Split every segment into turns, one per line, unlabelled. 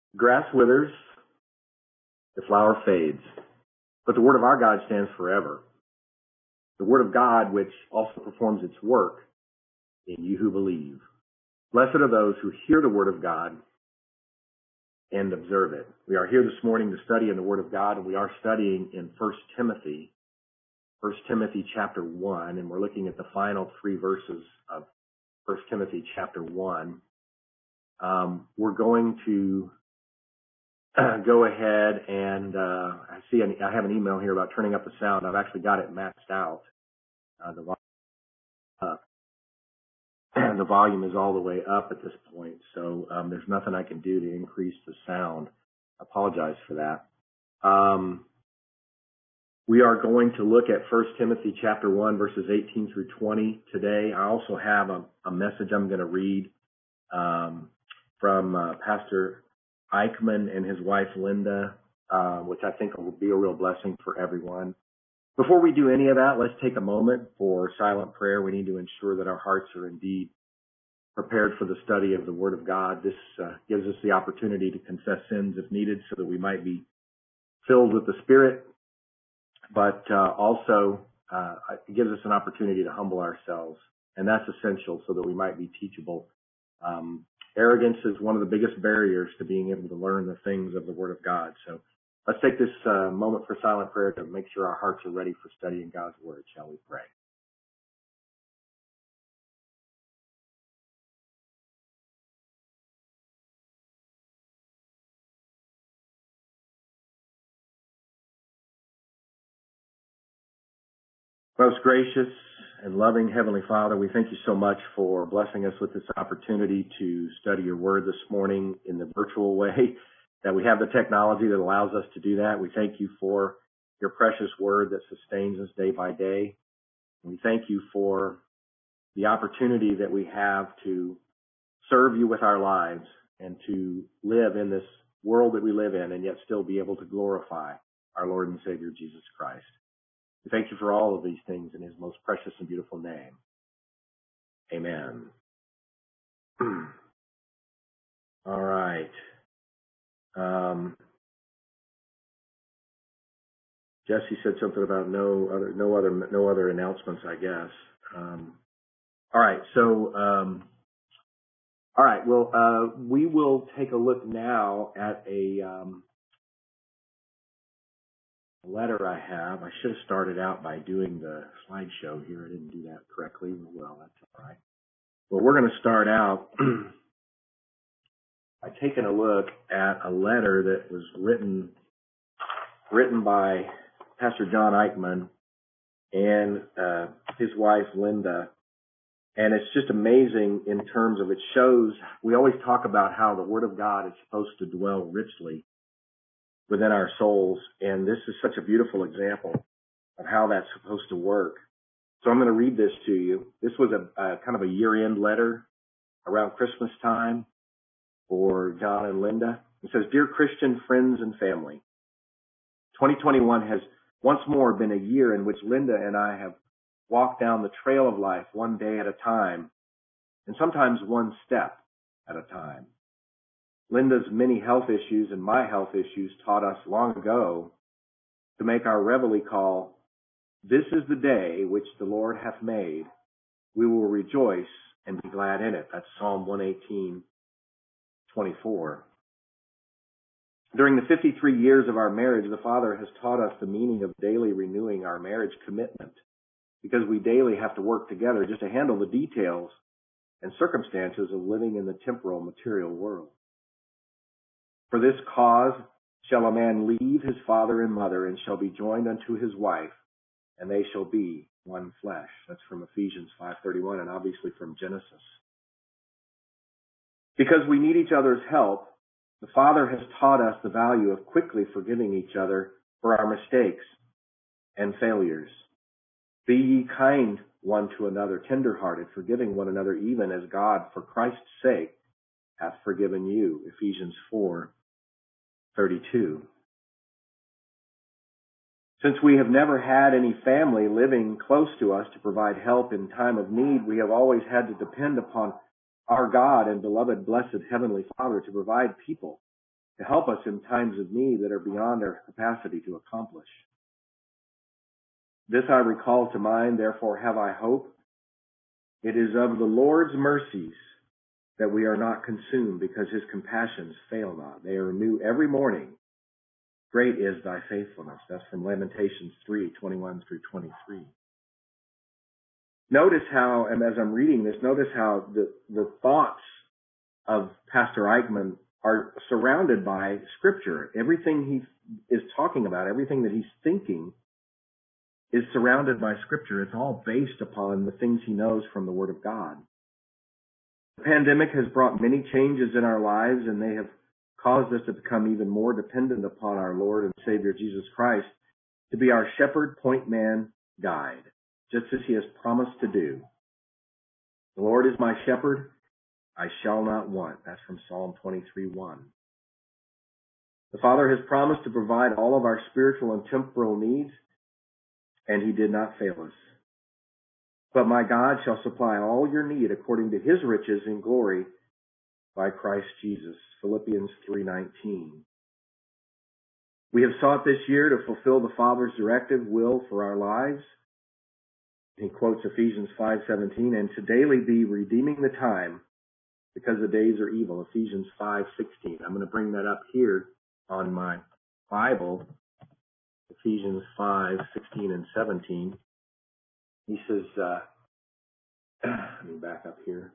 Grass withers, the flower fades, but the word of our God stands forever. The word of God, which also performs its work in you who believe. Blessed are those who hear the word of God and observe it. We are here this morning to study in the word of God, and we are studying in 1 Timothy chapter 1, and we're looking at the final 3 verses of 1 Timothy chapter 1. We're going to go ahead and I have an email here about turning up the sound. I've actually got it maxed out. The volume is all the way up at this point, so there's nothing I can do to increase the sound. I apologize for that. We are going to look at 1 Timothy chapter 1, verses 18 through 20 today. I also have a message I'm going to read from Pastor Eichmann and his wife Linda, which I think will be a real blessing for everyone. Before we do any of that, let's take a moment for silent prayer. We need to ensure that our hearts are indeed prepared for the study of the Word of God. This gives us the opportunity to confess sins if needed so that we might be filled with the Spirit, but also it gives us an opportunity to humble ourselves, and that's essential so that we might be teachable. Arrogance is one of the biggest barriers to being able to learn the things of the Word of God. So let's take this moment for silent prayer to make sure our hearts are ready for studying God's Word. Shall we pray? Most gracious and loving Heavenly Father, we thank you so much for blessing us with this opportunity to study your Word this morning in the virtual way, that we have the technology that allows us to do that. We thank you for your precious Word that sustains us day by day. We thank you for the opportunity that we have to serve you with our lives and to live in this world that we live in and yet still be able to glorify our Lord and Savior Jesus Christ. We thank you for all of these things in his most precious and beautiful name. Amen. All right. Jesse said something about no other announcements, I guess. All right. So, all right. Well, we will take a look now at a letter I have. I should have started out by doing the slideshow here. I didn't do that correctly. Well, that's all right. Well, we're going to start out by taking a look at a letter that was written by Pastor John Eichmann and his wife Linda. And it's just amazing in terms of, it shows, we always talk about how the Word of God is supposed to dwell richly within our souls, and this is such a beautiful example of how that's supposed to work. So I'm going to read this to you. This was a kind of a year-end letter around Christmas time for John and Linda. It says, "Dear Christian friends and family, 2021 has once more been a year in which Linda and I have walked down the trail of life one day at a time, and sometimes one step at a time. Linda's many health issues and my health issues taught us long ago to make our reveille call, 'This is the day which the Lord hath made. We will rejoice and be glad in it.'" That's Psalm 118:24. During the 53 years of our marriage, the Father has taught us the meaning of daily renewing our marriage commitment, because we daily have to work together just to handle the details and circumstances of living in the temporal material world. "For this cause shall a man leave his father and mother, and shall be joined unto his wife, and they shall be one flesh." That's from Ephesians 5:31, and obviously from Genesis. Because we need each other's help, the Father has taught us the value of quickly forgiving each other for our mistakes and failures. "Be ye kind one to another, tender-hearted, forgiving one another, even as God, for Christ's sake, hath forgiven you." Ephesians 4:32. Since we have never had any family living close to us to provide help in time of need, we have always had to depend upon our God and beloved blessed Heavenly Father to provide people to help us in times of need that are beyond our capacity to accomplish. This I recall to mind, therefore have I hope. It is of the Lord's mercies that we are not consumed, because his compassions fail not. They are new every morning. Great is thy faithfulness. That's from Lamentations 3:21 through 23. Notice how, and as I'm reading this, notice how the thoughts of Pastor Eichmann are surrounded by Scripture. Everything he is talking about, everything that he's thinking, is surrounded by Scripture. It's all based upon the things he knows from the Word of God. The pandemic has brought many changes in our lives, and they have caused us to become even more dependent upon our Lord and Savior Jesus Christ to be our shepherd, point man, guide, just as he has promised to do. The Lord is my shepherd, I shall not want. That's from Psalm 23:1. The Father has promised to provide all of our spiritual and temporal needs, and he did not fail us. But my God shall supply all your need according to his riches in glory by Christ Jesus. Philippians 3:19. We have sought this year to fulfill the Father's directive will for our lives. He quotes Ephesians 5:17, and to daily be redeeming the time because the days are evil. Ephesians 5:16. I'm going to bring that up here on my Bible. Ephesians 5:16 and 17. He says, let me back up here.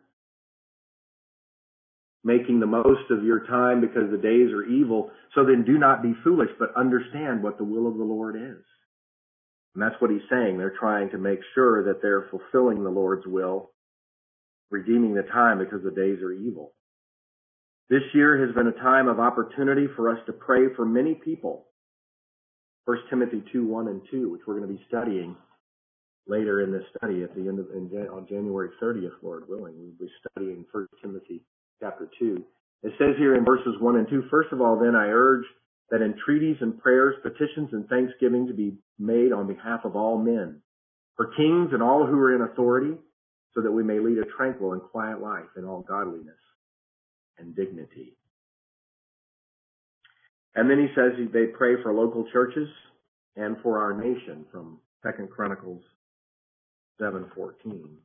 Making the most of your time because the days are evil. So then do not be foolish, but understand what the will of the Lord is. And that's what he's saying. They're trying to make sure that they're fulfilling the Lord's will, redeeming the time because the days are evil. This year has been a time of opportunity for us to pray for many people. 1 Timothy 2:1 and 2, which we're going to be studying later in this study at the end of on January 30th, Lord willing. We'll be studying 1 Timothy chapter 2. It says here in verses 1 and 2, first of all, then I urge that entreaties and prayers, petitions and thanksgiving to be made on behalf of all men, for kings and all who are in authority, so that we may lead a tranquil and quiet life in all godliness and dignity. And then he says they pray for local churches and for our nation from 2 Chronicles 7:14.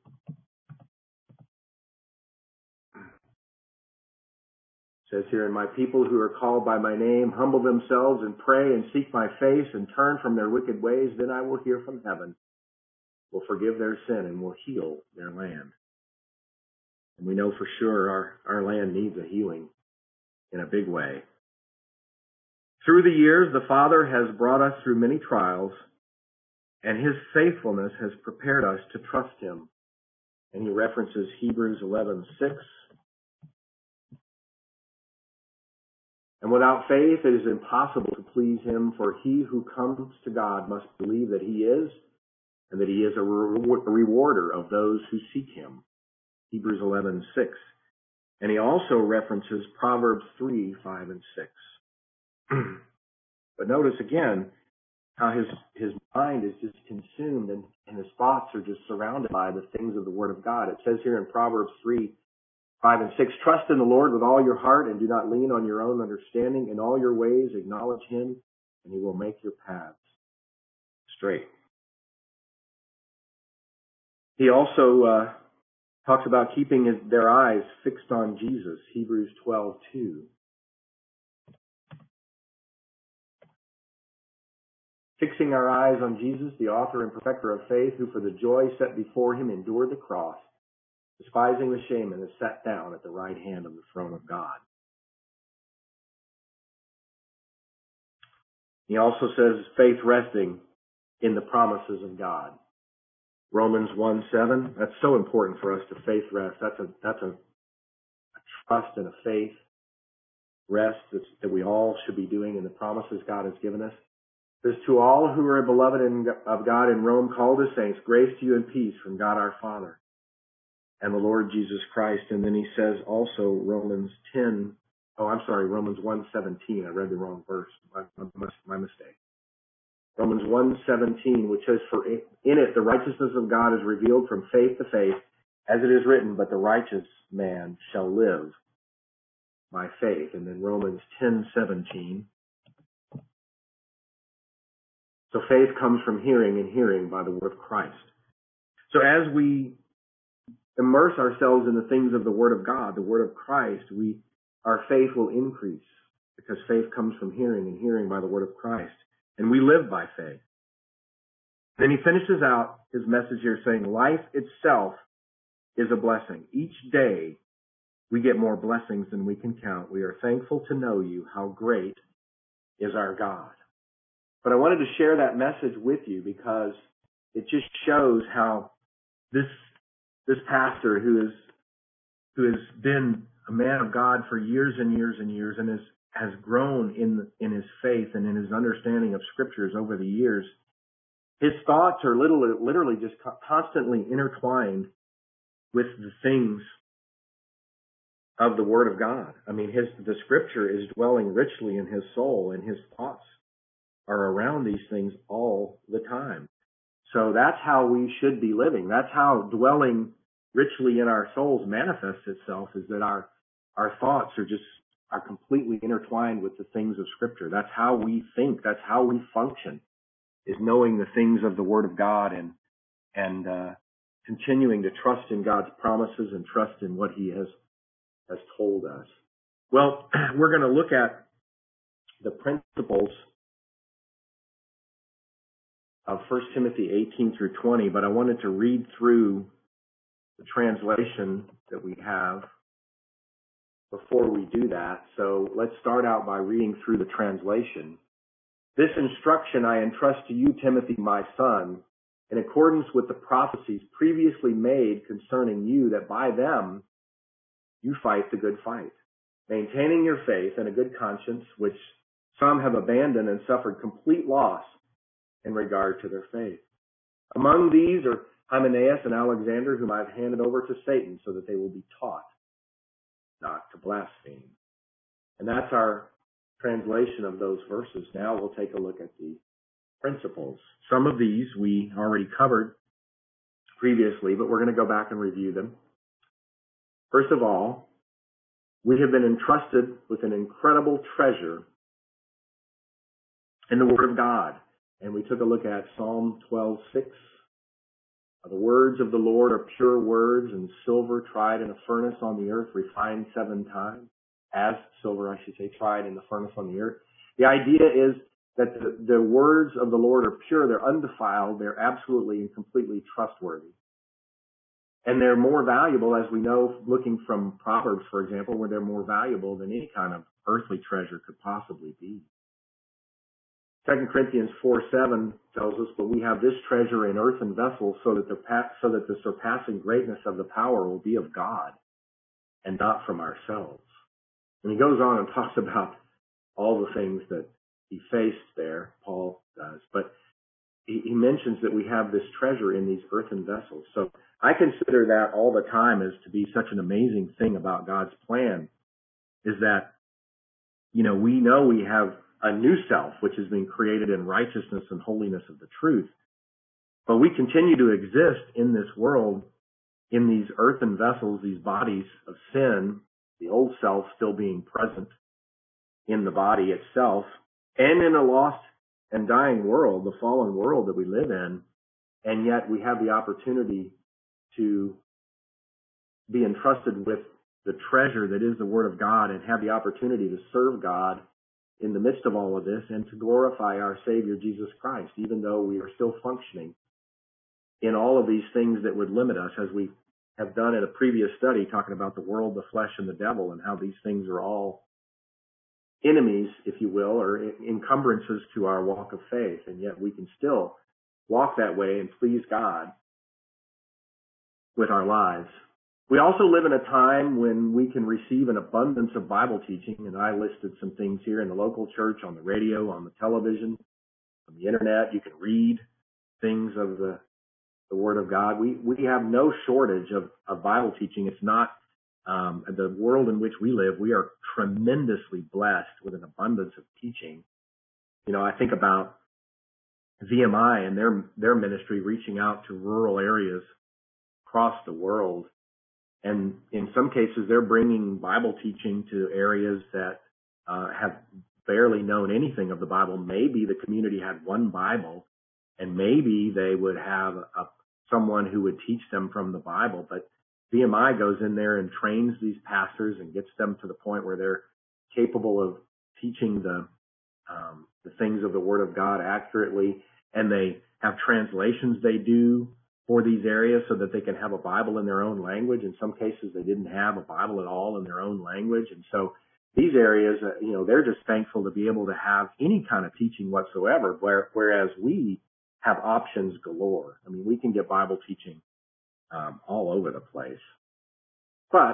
It says here, and my people who are called by my name humble themselves and pray and seek my face and turn from their wicked ways, then I will hear from heaven, will forgive their sin, and will heal their land. And we know for sure our land needs a healing in a big way. Through the years, the Father has brought us through many trials, and his faithfulness has prepared us to trust him. And he references Hebrews 11:6. And without faith, it is impossible to please him, for he who comes to God must believe that he is, and that he is a rewarder of those who seek him. Hebrews 11:6. And he also references Proverbs 3:5 and 6. But notice again how his mind is just consumed and his thoughts are just surrounded by the things of the Word of God. It says here in Proverbs 3:5 and 6, trust in the Lord with all your heart and do not lean on your own understanding. In all your ways acknowledge him, and he will make your paths straight. He also talks about keeping their eyes fixed on Jesus, Hebrews 12:2. Fixing our eyes on Jesus, the author and perfecter of faith, who for the joy set before him endured the cross, despising the shame, and is sat down at the right hand of the throne of God. He also says faith resting in the promises of God. Romans 1:7. That's so important for us to faith rest. That's a trust and a faith rest that we all should be doing in the promises God has given us. It says, to all who are beloved of God in Rome, called as saints, grace to you and peace from God our Father and the Lord Jesus Christ. And then he says also Romans 1:17. I read the wrong verse. My mistake. Romans 1:17, which says, for in it the righteousness of God is revealed from faith to faith, as it is written, but the righteous man shall live by faith. And then Romans 10:17. So faith comes from hearing, and hearing by the word of Christ. So as we immerse ourselves in the things of the Word of God, the Word of Christ, our faith will increase, because faith comes from hearing, and hearing by the Word of Christ. And we live by faith. Then he finishes out his message here saying, life itself is a blessing. Each day we get more blessings than we can count. We are thankful to know you, how great is our God. But I wanted to share that message with you because it just shows how this pastor who has been a man of God for years and years and years, and has grown in his faith and in his understanding of scriptures over the years, his thoughts are literally just constantly intertwined with the things of the Word of God. I mean, the scripture is dwelling richly in his soul, and his thoughts are around these things all the time. So that's how we should be living. That's how dwelling richly in our souls manifests itself, is that our thoughts are completely intertwined with the things of Scripture. That's how we think. That's how we function, is knowing the things of the Word of God and continuing to trust in God's promises and trust in what He has told us. Well, we're going to look at the principles of 1 Timothy 18 through 20, but I wanted to read through the translation that we have before we do that. So let's start out by reading through the translation. This instruction I entrust to you, Timothy, my son, in accordance with the prophecies previously made concerning you, that by them you fight the good fight, maintaining your faith and a good conscience, which some have abandoned and suffered complete loss in regard to their faith. Among these are Hymenaeus and Alexander, whom I've handed over to Satan, so that they will be taught not to blaspheme. And that's our translation of those verses. Now we'll take a look at the principles. Some of these we already covered previously, but we're going to go back and review them. First of all, we have been entrusted with an incredible treasure in the Word of God. And we took a look at Psalm 12:6. The words of the Lord are pure words, and silver tried in a furnace on the earth, refined 7 times. As silver, I should say, tried in the furnace on the earth. The idea is that the words of the Lord are pure, they're undefiled, they're absolutely and completely trustworthy. And they're more valuable, as we know, looking from Proverbs, for example, where they're more valuable than any kind of earthly treasure could possibly be. 2 Corinthians 4:7 tells us, but we have this treasure in earthen vessels, so that the surpassing greatness of the power will be of God and not from ourselves. And he goes on and talks about all the things that he faced there, Paul does. But he mentions that we have this treasure in these earthen vessels. So I consider that all the time as to be such an amazing thing about God's plan, is that, we know we have a new self, which has been created in righteousness and holiness of the truth. But we continue to exist in this world, in these earthen vessels, these bodies of sin, the old self still being present in the body itself, and in a lost and dying world, the fallen world that we live in. And yet we have the opportunity to be entrusted with the treasure that is the Word of God, and have the opportunity to serve God in the midst of all of this, and to glorify our Savior Jesus Christ, even though we are still functioning in all of these things that would limit us, as we have done in a previous study, talking about the world, the flesh, and the devil, and how these things are all enemies, if you will, or encumbrances to our walk of faith. And yet we can still walk that way and please God with our lives. We also live in a time when we can receive an abundance of Bible teaching, and I listed some things here in the local church, on the radio, on the television, on the internet. You can read things of the Word of God. We have no shortage of Bible teaching. It's not the world in which we live. We are tremendously blessed with an abundance of teaching. I think about VMI and their ministry reaching out to rural areas across the world. And in some cases, they're bringing Bible teaching to areas that have barely known anything of the Bible. Maybe the community had one Bible, and maybe they would have someone who would teach them from the Bible. But VMI goes in there and trains these pastors and gets them to the point where they're capable of teaching the things of the Word of God accurately. And they have translations they do for these areas so that they can have a Bible in their own language. In some cases, they didn't have a Bible at all in their own language. And so these areas, they're just thankful to be able to have any kind of teaching whatsoever, whereas we have options galore. I mean, we can get Bible teaching all over the place. But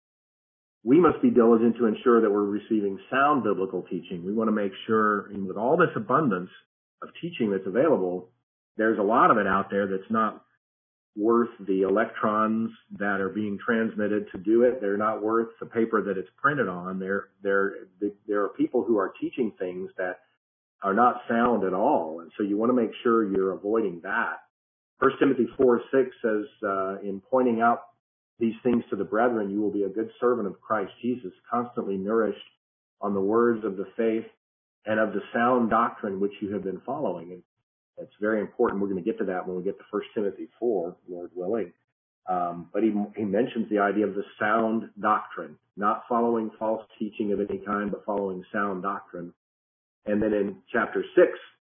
we must be diligent to ensure that we're receiving sound biblical teaching. We want to make sure, with all this abundance of teaching that's available, there's a lot of it out there that's not worth the electrons that are being transmitted to do it. They're not worth the paper that it's printed on. There are people who are teaching things that are not sound at all. And so you want to make sure you're avoiding that. 1 Timothy 4:6 says, in pointing out these things to the brethren, you will be a good servant of Christ Jesus, constantly nourished on the words of the faith and of the sound doctrine which you have been following. And it's very important. We're going to get to that when we get to 1 Timothy 4, Lord willing. But he mentions the idea of the sound doctrine, not following false teaching of any kind, but following sound doctrine. And then in chapter 6,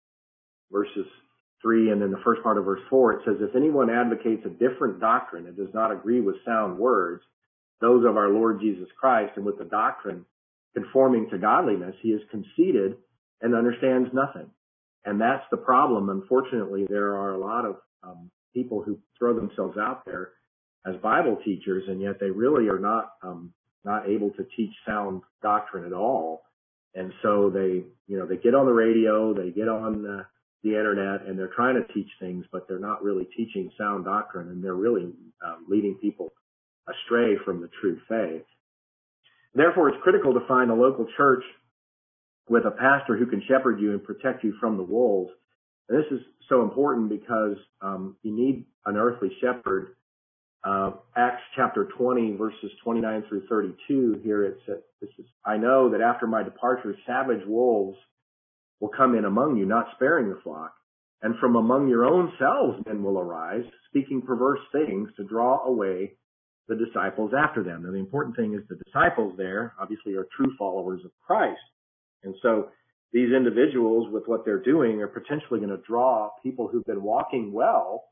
verses 3, and then the first part of verse 4, it says, if anyone advocates a different doctrine and does not agree with sound words, those of our Lord Jesus Christ, and with the doctrine conforming to godliness, he is conceited and understands nothing. And that's the problem. Unfortunately, there are a lot of people who throw themselves out there as Bible teachers, and yet they really are not able to teach sound doctrine at all. And so they get on the radio, they get on the internet, and they're trying to teach things, but they're not really teaching sound doctrine, and they're really leading people astray from the true faith. Therefore, it's critical to find a local church with a pastor who can shepherd you and protect you from the wolves. And this is so important because you need an earthly shepherd. Acts chapter 20, verses 29 through 32, here it says, I know that after my departure, savage wolves will come in among you, not sparing the flock. And from among your own selves men will arise, speaking perverse things to draw away the disciples after them. Now, the important thing is the disciples there obviously are true followers of Christ. And so these individuals, with what they're doing, are potentially going to draw people who've been walking well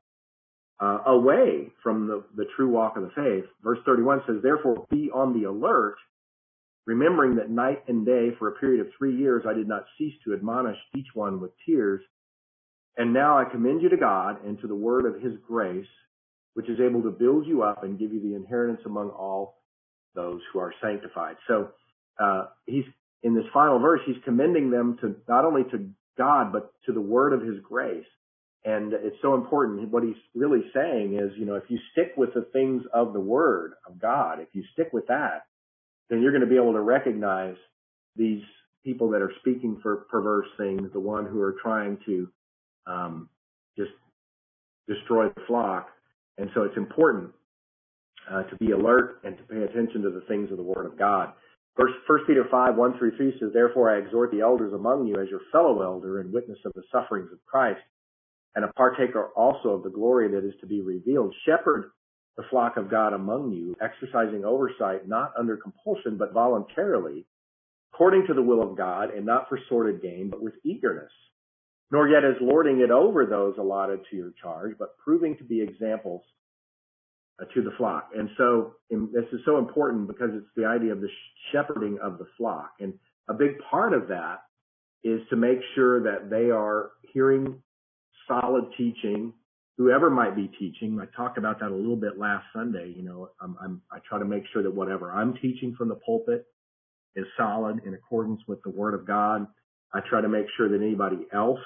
away from the true walk of the faith. Verse 31 says, therefore be on the alert, remembering that night and day for a period of 3 years I did not cease to admonish each one with tears. And now I commend you to God and to the word of his grace, which is able to build you up and give you the inheritance among all those who are sanctified. So he's in this final verse, he's commending them to not only to God, but to the word of his grace. And it's so important. What he's really saying is, if you stick with the things of the word of God, if you stick with that, then you're going to be able to recognize these people that are speaking for perverse things, the one who are trying to just destroy the flock. And so it's important to be alert and to pay attention to the things of the word of God. 1 Peter 5, 1 through 3 says, therefore I exhort the elders among you as your fellow elder and witness of the sufferings of Christ, and a partaker also of the glory that is to be revealed. Shepherd the flock of God among you, exercising oversight, not under compulsion, but voluntarily, according to the will of God, and not for sordid gain, but with eagerness, nor yet as lording it over those allotted to your charge, but proving to be examples to the flock. And so this is so important because it's the idea of the shepherding of the flock. And a big part of that is to make sure that they are hearing solid teaching, whoever might be teaching. I talked about that a little bit last Sunday. I try to make sure that whatever I'm teaching from the pulpit is solid in accordance with the Word of God. I try to make sure that anybody else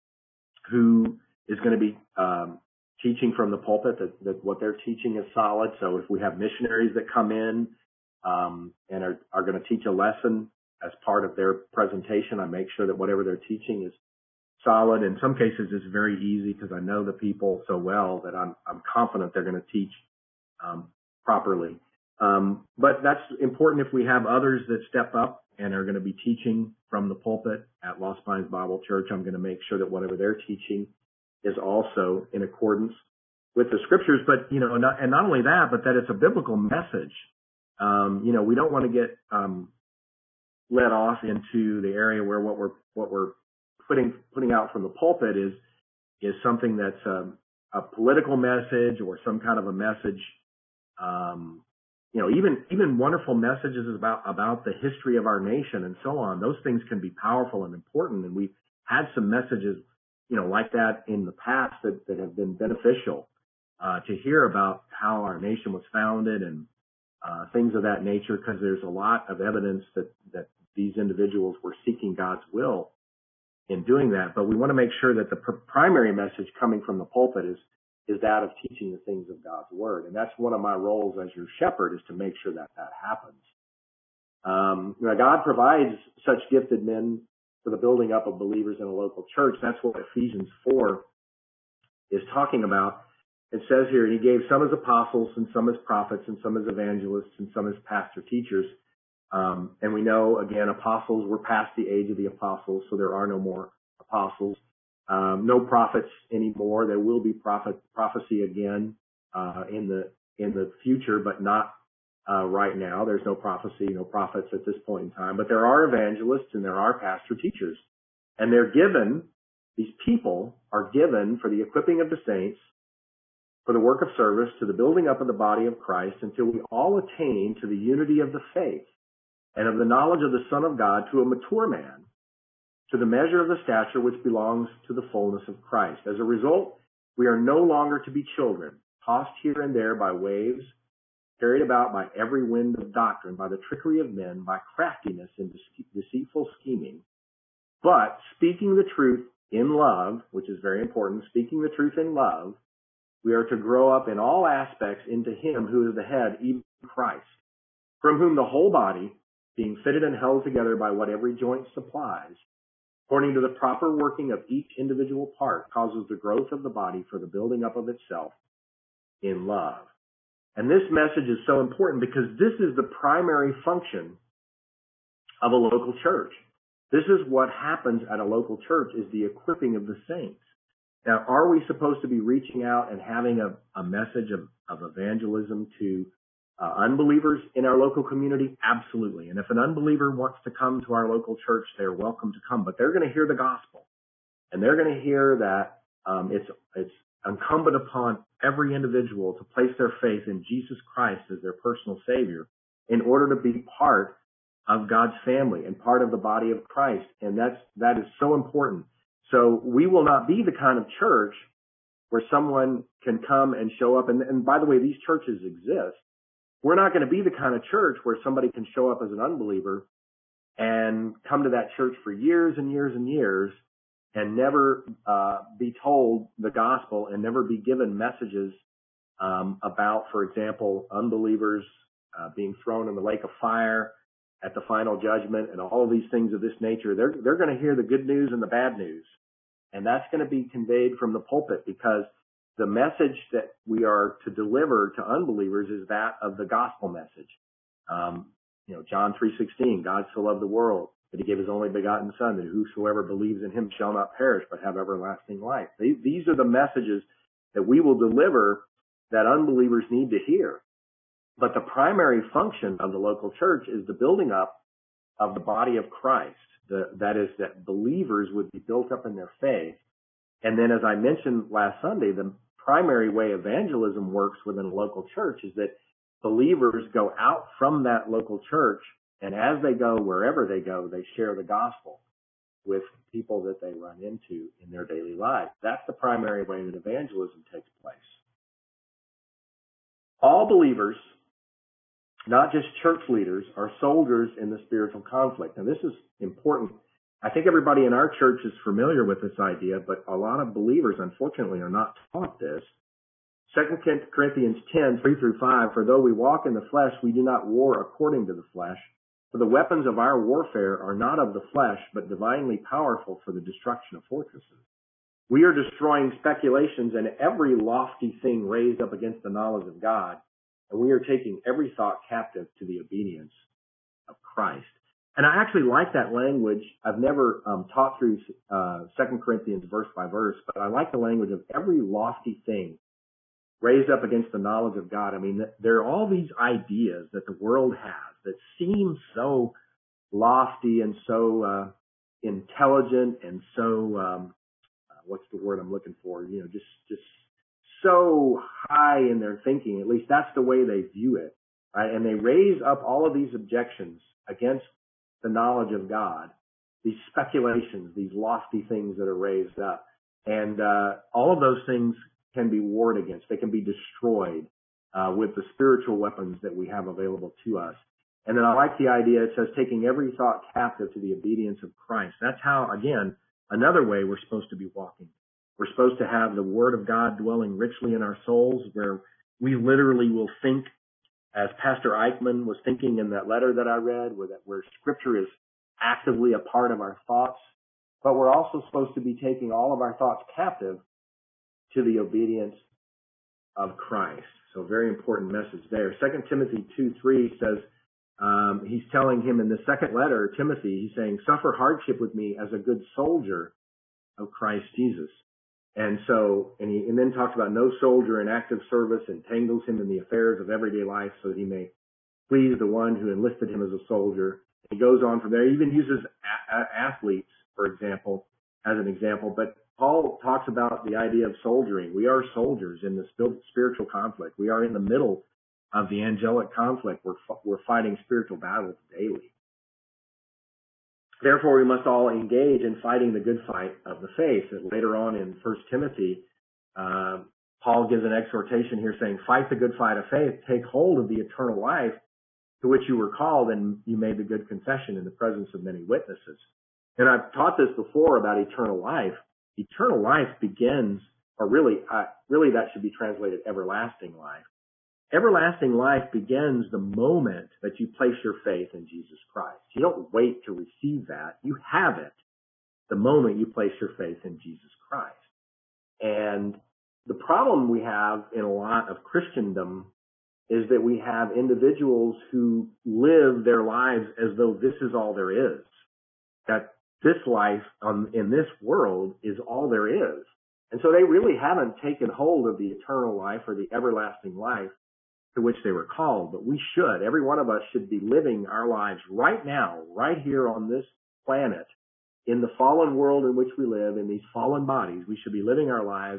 who is going to be teaching from the pulpit, that what they're teaching is solid. So if we have missionaries that come in and are going to teach a lesson as part of their presentation, I make sure that whatever they're teaching is solid. In some cases, it's very easy because I know the people so well that I'm confident they're going to teach properly. But that's important if we have others that step up and are going to be teaching from the pulpit at Lost Pines Bible Church. I'm going to make sure that whatever they're teaching is also in accordance with the scriptures. But, not only that, but that it's a biblical message. We don't want to get led off into the area where what we're putting out from the pulpit is something that's a political message or some kind of a message. Even wonderful messages about the history of our nation and so on. Those things can be powerful and important, and we've had some messages, like that in the past that have been beneficial to hear about how our nation was founded and things of that nature, because there's a lot of evidence that these individuals were seeking God's will in doing that. But we want to make sure that the primary message coming from the pulpit is that of teaching the things of God's word. And that's one of my roles as your shepherd, is to make sure that happens. God provides such gifted men for the building up of believers in a local church. That's what Ephesians 4 is talking about. It says here, he gave some as apostles and some as prophets and some as evangelists and some as pastor teachers. And we know, again, apostles were past the age of the apostles, so there are no more apostles. No prophets anymore. There will be prophecy again in the future, but not right now. There's no prophecy, no prophets at this point in time. But there are evangelists and there are pastor teachers. And these people are given for the equipping of the saints, for the work of service, to the building up of the body of Christ, until we all attain to the unity of the faith and of the knowledge of the Son of God, to a mature man, to the measure of the stature which belongs to the fullness of Christ. As a result, we are no longer to be children, tossed here and there by waves, carried about by every wind of doctrine, by the trickery of men, by craftiness and deceitful scheming, but speaking the truth in love, which is very important, speaking the truth in love, we are to grow up in all aspects into him who is the head, even Christ, from whom the whole body, being fitted and held together by what every joint supplies, according to the proper working of each individual part, causes the growth of the body for the building up of itself in love. And this message is so important because this is the primary function of a local church. This is what happens at a local church, is the equipping of the saints. Now, are we supposed to be reaching out and having a message of evangelism to unbelievers in our local community? Absolutely. And if an unbeliever wants to come to our local church, they're welcome to come. But they're going to hear the gospel, and they're going to hear that it's incumbent upon every individual to place their faith in Jesus Christ as their personal Savior in order to be part of God's family and part of the body of Christ. And that is so important. So we will not be the kind of church where someone can come and show up. And by the way, these churches exist. We're not going to be the kind of church where somebody can show up as an unbeliever and come to that church for years and years and years and never be told the gospel and never be given messages about, for example, unbelievers being thrown in the lake of fire at the final judgment and all of these things of this nature. They're going to hear the good news and the bad news. And that's going to be conveyed from the pulpit, because the message that we are to deliver to unbelievers is that of the gospel message. John 3:16, God so loved the world that he gave his only begotten Son, that whosoever believes in him shall not perish but have everlasting life. These are the messages that we will deliver that unbelievers need to hear. But the primary function of the local church is the building up of the body of Christ. That is, that believers would be built up in their faith. And then, as I mentioned last Sunday, the primary way evangelism works within a local church is that believers go out from that local church, and as they go, wherever they go, they share the gospel with people that they run into in their daily life. That's the primary way that evangelism takes place. All believers, not just church leaders, are soldiers in the spiritual conflict. And this is important. I think everybody in our church is familiar with this idea, but a lot of believers, unfortunately, are not taught this. 2 Corinthians 10:3-5, for though we walk in the flesh, we do not war according to the flesh. For the weapons of our warfare are not of the flesh, but divinely powerful for the destruction of fortresses. We are destroying speculations and every lofty thing raised up against the knowledge of God, and we are taking every thought captive to the obedience of Christ. And I actually like that language. I've never taught through 2 Corinthians verse by verse, but I like the language of every lofty thing raised up against the knowledge of God. I mean, there are all these ideas that the world has that seem so lofty and so intelligent and so what's the word I'm looking for? You know, just so high in their thinking. At least that's the way they view it, right? And they raise up all of these objections against the knowledge of God, these speculations, these lofty things that are raised up. And all of those things can be warred against. They can be destroyed with the spiritual weapons that we have available to us. And then I like the idea, it says, taking every thought captive to the obedience of Christ. That's how, again, another way we're supposed to be walking. We're supposed to have the Word of God dwelling richly in our souls, where we literally will think, as Pastor Eichmann was thinking in that letter that I read, where Scripture is actively a part of our thoughts. But we're also supposed to be taking all of our thoughts captive to the obedience of Christ. So very important message there. 2 Timothy 2:3 says, he's telling him in the second letter, Timothy, he's saying, suffer hardship with me as a good soldier of Christ Jesus. And so, and then talks about no soldier in active service entangles him in the affairs of everyday life so that he may please the one who enlisted him as a soldier. He goes on from there. He even uses athletes, for example, as an example. But Paul talks about the idea of soldiering. We are soldiers in the spiritual conflict. We are in the middle of the angelic conflict. We're fighting spiritual battles daily. Therefore, we must all engage in fighting the good fight of the faith. And later on in 1 Timothy, Paul gives an exhortation here saying, fight the good fight of faith, take hold of the eternal life to which you were called, and you made the good confession in the presence of many witnesses. And I've taught this before about eternal life. Eternal life begins, or really that should be translated everlasting life. Everlasting life begins the moment that you place your faith in Jesus Christ. You don't wait to receive that. You have it the moment you place your faith in Jesus Christ. And the problem we have in a lot of Christendom is that we have individuals who live their lives as though this is all there is. That this life in this world is all there is. And so they really haven't taken hold of the eternal life or the everlasting life to which they were called. But we should. Every one of us should be living our lives right now, right here on this planet, in the fallen world in which we live, in these fallen bodies. We should be living our lives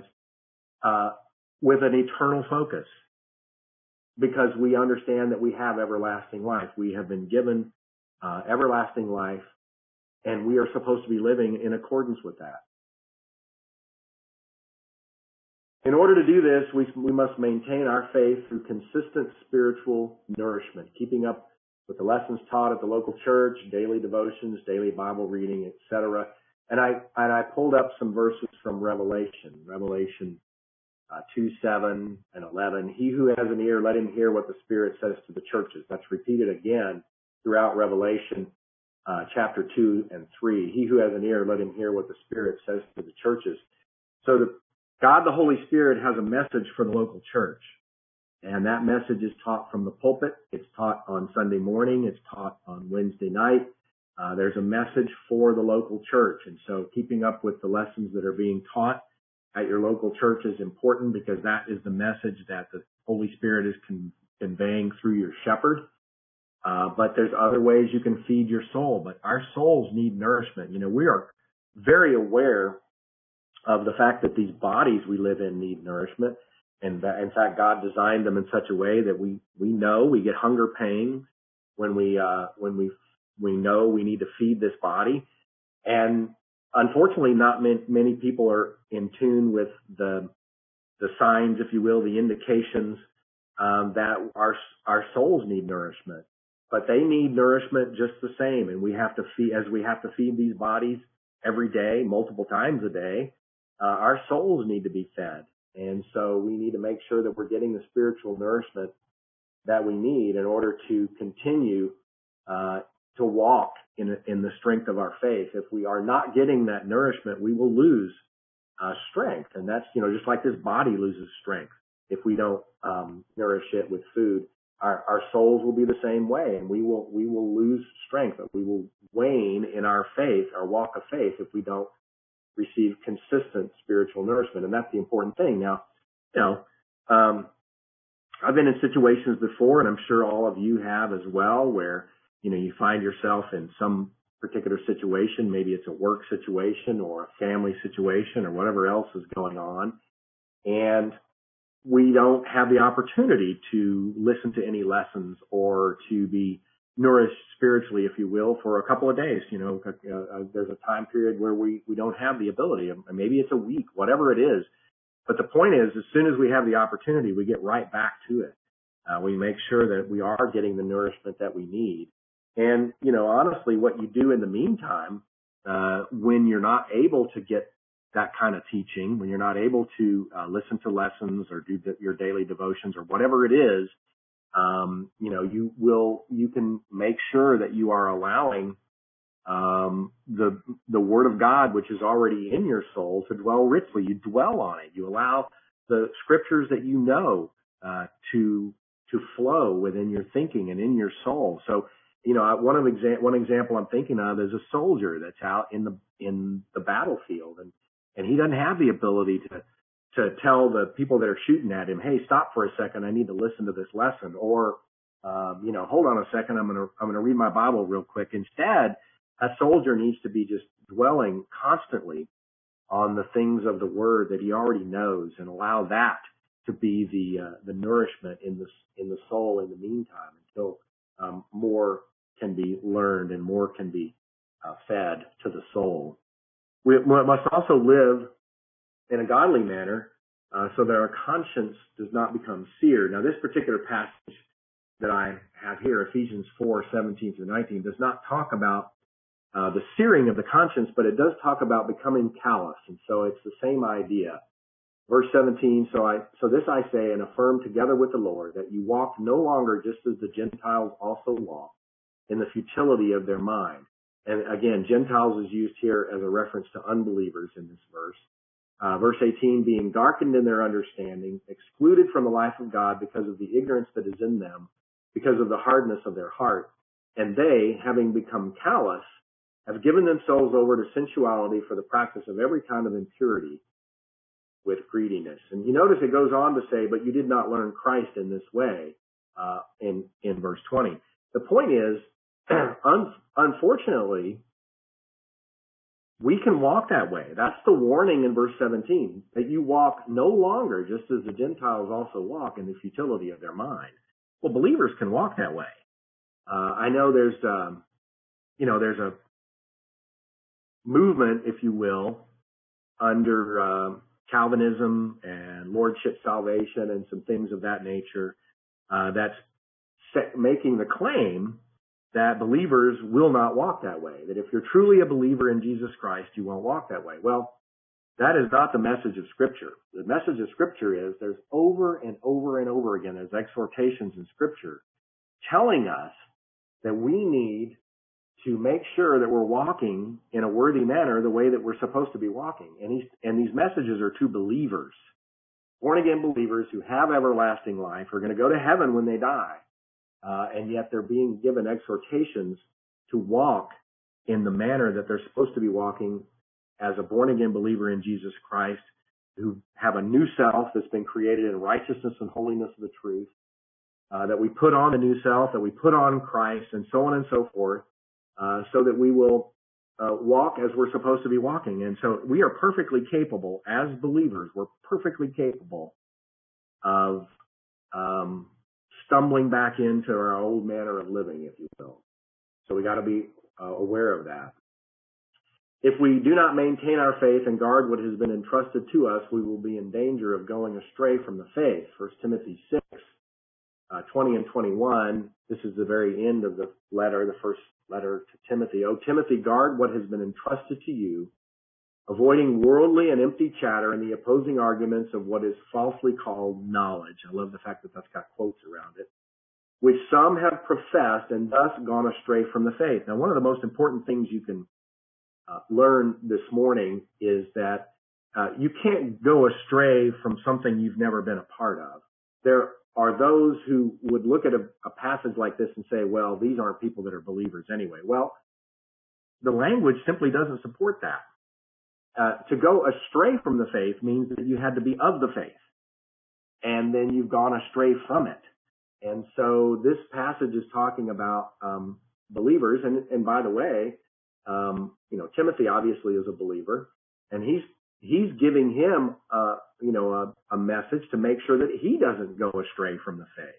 with an eternal focus, because we understand that we have everlasting life. We have been given everlasting life, and we are supposed to be living in accordance with that. In order to do this, we must maintain our faith through consistent spiritual nourishment, keeping up with the lessons taught at the local church, daily devotions, daily Bible reading, etc. And I pulled up some verses from Revelation 2:7 and 11. He who has an ear, let him hear what the Spirit says to the churches. That's repeated again throughout Revelation chapter 2 and 3. He who has an ear, let him hear what the Spirit says to the churches. So God, the Holy Spirit, has a message for the local church. And that message is taught from the pulpit. It's taught on Sunday morning. It's taught on Wednesday night. There's a message for the local church. And so keeping up with the lessons that are being taught at your local church is important, because that is the message that the Holy Spirit is conveying through your shepherd. But there's other ways you can feed your soul. But our souls need nourishment. You know, we are very aware of the fact that these bodies we live in need nourishment. And that, in fact, God designed them in such a way that we know we get hunger pains when we know we need to feed this body. And unfortunately, not many people are in tune with the signs, if you will, the indications that our souls need nourishment. But they need nourishment just the same. And we have to feed these bodies every day, multiple times a day. Our souls need to be fed. And so we need to make sure that we're getting the spiritual nourishment that we need in order to continue to walk in the strength of our faith. If we are not getting that nourishment, we will lose strength. And that's, just like this body loses strength. if we don't nourish it with food, our souls will be the same way, and we will lose strength. We will wane in our faith, our walk of faith, if we don't receive consistent spiritual nourishment. And that's the important thing. Now, I've been in situations before, and I'm sure all of you have as well, where, you find yourself in some particular situation. Maybe it's a work situation or a family situation or whatever else is going on. And we don't have the opportunity to listen to any lessons or to be nourished spiritually, if you will, for a couple of days. There's a time period where we don't have the ability. Maybe it's a week, whatever it is. But the point is, as soon as we have the opportunity, we get right back to it. We make sure that we are getting the nourishment that we need. And, honestly, what you do in the meantime, when you're not able to get that kind of teaching, when you're not able to listen to lessons or do your daily devotions or whatever it is, you can make sure that you are allowing the Word of God, which is already in your soul, to dwell richly. You dwell on it. You allow the scriptures that to flow within your thinking and in your soul. So, one example I'm thinking of is a soldier that's out in the battlefield, and he doesn't have the ability to tell the people that are shooting at him, hey, stop for a second, I need to listen to this lesson, or hold on a second, I'm gonna read my Bible real quick. Instead, a soldier needs to be just dwelling constantly on the things of the Word that he already knows, and allow that to be the nourishment in the soul in the meantime, until more can be learned and more can be fed to the soul. We must also live in a godly manner, so that our conscience does not become seared. Now, this particular passage that I have here, Ephesians 4:17-19, does not talk about the searing of the conscience, but it does talk about becoming callous. And so it's the same idea. Verse 17, so this I say and affirm together with the Lord, that you walk no longer just as the Gentiles also walk, in the futility of their mind. And again, Gentiles is used here as a reference to unbelievers in this verse. Verse 18, being darkened in their understanding, excluded from the life of God because of the ignorance that is in them, because of the hardness of their heart. And they, having become callous, have given themselves over to sensuality for the practice of every kind of impurity with greediness. And you notice it goes on to say, but you did not learn Christ in this way, in verse 20. The point is, unfortunately, we can walk that way. That's the warning in verse 17, that you walk no longer just as the Gentiles also walk, in the futility of their mind. Well, believers can walk that way. I know there's a movement, if you will, under Calvinism and Lordship salvation and some things of that nature, that's making the claim that believers will not walk that way, that if you're truly a believer in Jesus Christ, you won't walk that way. Well, that is not the message of Scripture. The message of Scripture is there's over and over and over again, there's exhortations in Scripture telling us that we need to make sure that we're walking in a worthy manner the way that we're supposed to be walking. And these messages are to believers, born-again believers who have everlasting life, who are going to go to heaven when they die. And yet they're being given exhortations to walk in the manner that they're supposed to be walking as a born-again believer in Jesus Christ, who have a new self that's been created in righteousness and holiness of the truth, that we put on the new self, that we put on Christ, and so on and so forth, so that we will walk as we're supposed to be walking. And so we are perfectly capable, as believers, we're perfectly capable of stumbling back into our old manner of living, if you will. So we got to be aware of that. If we do not maintain our faith and guard what has been entrusted to us, we will be in danger of going astray from the faith. 1 Timothy 6, 20 and 21, this is the very end of the letter, the first letter to Timothy. O Timothy, guard what has been entrusted to you, avoiding worldly and empty chatter and the opposing arguments of what is falsely called knowledge. I love the fact that that's got quotes around it, which some have professed and thus gone astray from the faith. Now, one of the most important things you can learn this morning is that you can't go astray from something you've never been a part of. There are those who would look at a passage like this and say, well, these aren't people that are believers anyway. Well, the language simply doesn't support that. To go astray from the faith means that you had to be of the faith, and then you've gone astray from it. And so this passage is talking about believers. And by the way, Timothy obviously is a believer, and he's giving him a message to make sure that he doesn't go astray from the faith.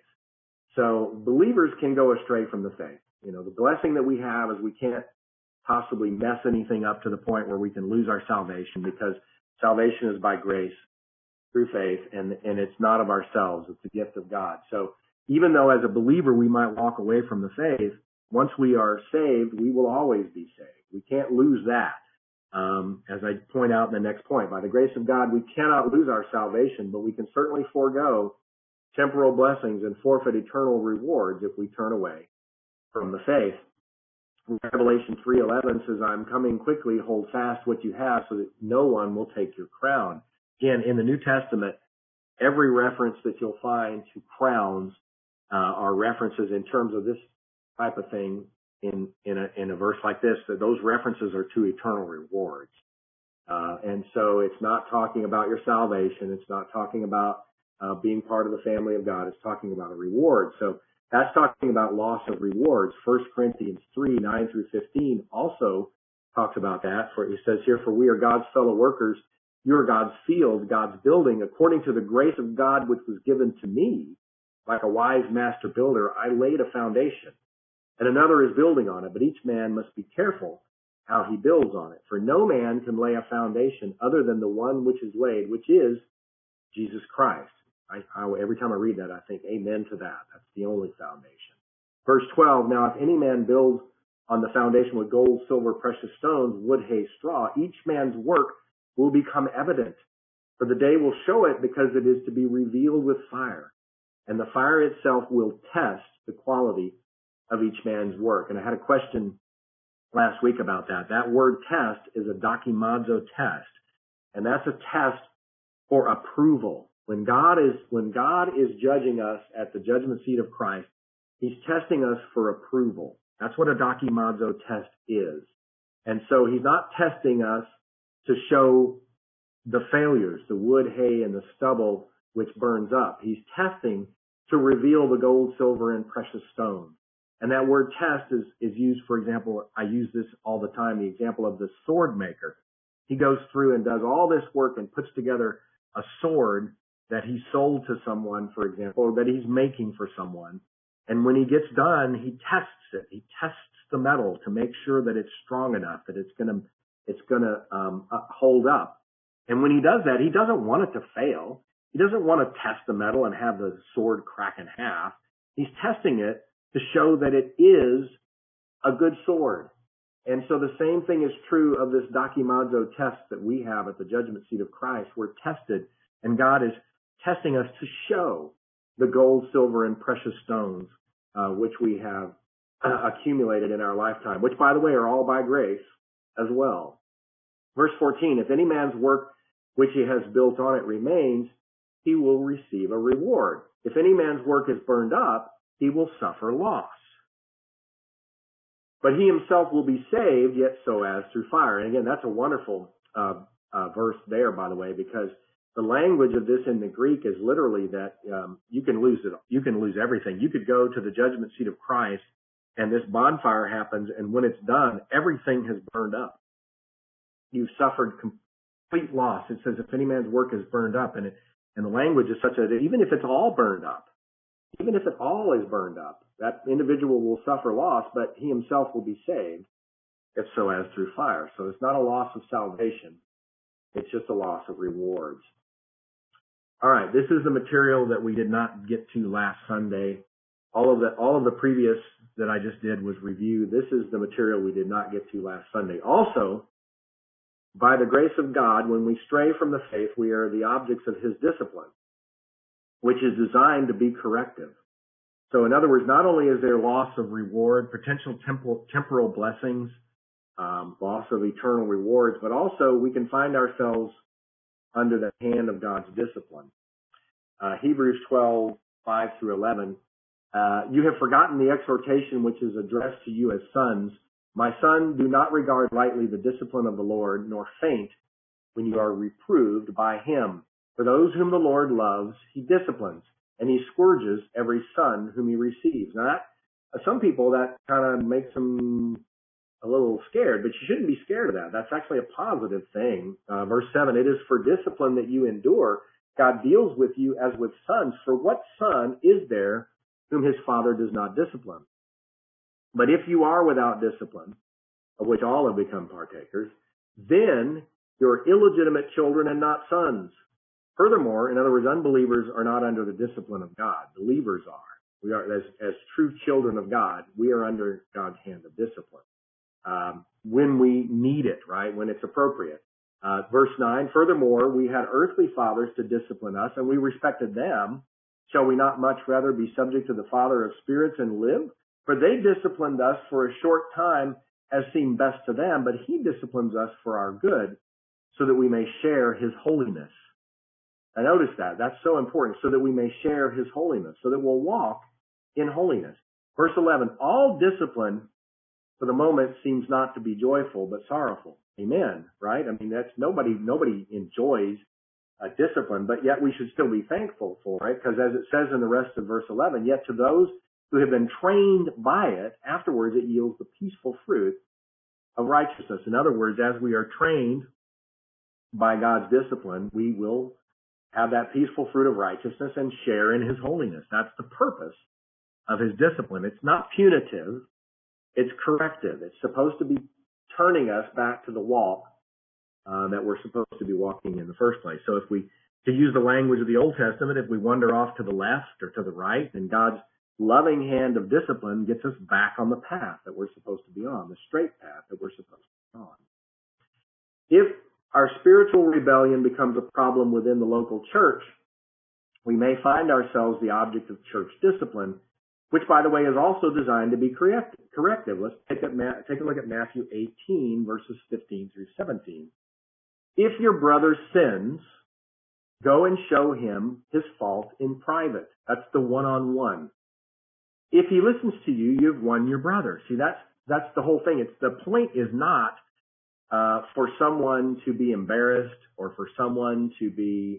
So believers can go astray from the faith. The blessing that we have is we can't possibly mess anything up to the point where we can lose our salvation, because salvation is by grace through faith, and it's not of ourselves. It's a gift of God. So even though as a believer we might walk away from the faith, once we are saved, we will always be saved. We can't lose that. As I point out in the next point, by the grace of God, we cannot lose our salvation, but we can certainly forego temporal blessings and forfeit eternal rewards if we turn away from the faith. Revelation 3:11 says, I'm coming quickly, hold fast what you have so that no one will take your crown. Again, in the New Testament, every reference that you'll find to crowns are references in terms of this type of thing in a verse like this, that those references are to eternal rewards. And so it's not talking about your salvation. It's not talking about being part of the family of God. It's talking about a reward. So that's talking about loss of rewards. 1 Corinthians 3:9-15 also talks about that. For it says here, for we are God's fellow workers. You are God's field, God's building. According to the grace of God which was given to me, like a wise master builder, I laid a foundation, and another is building on it. But each man must be careful how he builds on it. For no man can lay a foundation other than the one which is laid, which is Jesus Christ. Every time I read that, I think, amen to that. That's the only foundation. Verse 12, now if any man builds on the foundation with gold, silver, precious stones, wood, hay, straw, each man's work will become evident. For the day will show it, because it is to be revealed with fire. And the fire itself will test the quality of each man's work. And I had a question last week about that. That word test is a dokimazo test. And that's a test for approval. When God is judging us at the judgment seat of Christ, he's testing us for approval. That's what a dokimazo test is. And so he's not testing us to show the failures, the wood, hay, and the stubble which burns up. He's testing to reveal the gold, silver, and precious stones. And that word test is used, for example, I use this all the time, the example of the sword maker. He goes through and does all this work and puts together a sword that he sold to someone, for example, or that he's making for someone. And when he gets done, he tests it. He tests the metal to make sure that it's strong enough, that it's gonna hold up. And when he does that, he doesn't want it to fail. He doesn't want to test the metal and have the sword crack in half. He's testing it to show that it is a good sword. And so the same thing is true of this dokimazo test that we have at the judgment seat of Christ. We're tested, and God is testing us to show the gold, silver, and precious stones which we have accumulated in our lifetime, which, by the way, are all by grace as well. Verse 14, if any man's work which he has built on it remains, he will receive a reward. If any man's work is burned up, he will suffer loss. But he himself will be saved, yet so as through fire. And again, that's a wonderful verse there, by the way, because the language of this in the Greek is literally that you can lose it. You can lose everything. You could go to the judgment seat of Christ, and this bonfire happens, and when it's done, everything has burned up. You've suffered complete loss. It says, if any man's work is burned up, and the language is such that even if it's all burned up, even if it all is burned up, that individual will suffer loss, but he himself will be saved, if so as through fire. So it's not a loss of salvation. It's just a loss of rewards. All right, this is the material that we did not get to last Sunday. All of the previous that I just did was review. This is the material we did not get to last Sunday. Also, by the grace of God, when we stray from the faith, we are the objects of his discipline, which is designed to be corrective. So in other words, not only is there loss of reward, potential temporal blessings, loss of eternal rewards, but also we can find ourselves under the hand of God's discipline. Hebrews 12:5-11. You have forgotten the exhortation which is addressed to you as sons. My son, do not regard lightly the discipline of the Lord, nor faint when you are reproved by him. For those whom the Lord loves, he disciplines, and he scourges every son whom he receives. Now, some people, that kind of makes them a little scared, but you shouldn't be scared of that. That's actually a positive thing. Verse 7, it is for discipline that you endure. God deals with you as with sons. For what son is there whom his father does not discipline? But if you are without discipline, of which all have become partakers, then you're illegitimate children and not sons. Furthermore, in other words, unbelievers are not under the discipline of God. Believers are. We are, as true children of God, we are under God's hand of discipline. When we need it, right? When it's appropriate. Verse 9, furthermore, we had earthly fathers to discipline us, and we respected them. Shall we not much rather be subject to the Father of spirits and live? For they disciplined us for a short time as seemed best to them, but he disciplines us for our good, so that we may share his holiness. I notice that. That's so important, so that we may share his holiness, so that we'll walk in holiness. Verse 11, all discipline for the moment seems not to be joyful, but sorrowful. Amen, right? I mean, that's nobody enjoys discipline, but yet we should still be thankful for it, because as it says in the rest of verse 11, yet to those who have been trained by it, afterwards it yields the peaceful fruit of righteousness. In other words, as we are trained by God's discipline, we will have that peaceful fruit of righteousness and share in his holiness. That's the purpose of his discipline. It's not punitive. It's corrective. It's supposed to be turning us back to the walk that we're supposed to be walking in the first place. So to use the language of the Old Testament, if we wander off to the left or to the right, then God's loving hand of discipline gets us back on the path that we're supposed to be on, the straight path that we're supposed to be on. If our spiritual rebellion becomes a problem within the local church, we may find ourselves the object of church discipline, which, by the way, is also designed to be corrective. Let's take a look at Matthew 18, verses 15-17. If your brother sins, go and show him his fault in private. That's the one-on-one. If he listens to you, you've won your brother. See, that's the whole thing. The point is not for someone to be embarrassed or for someone to be,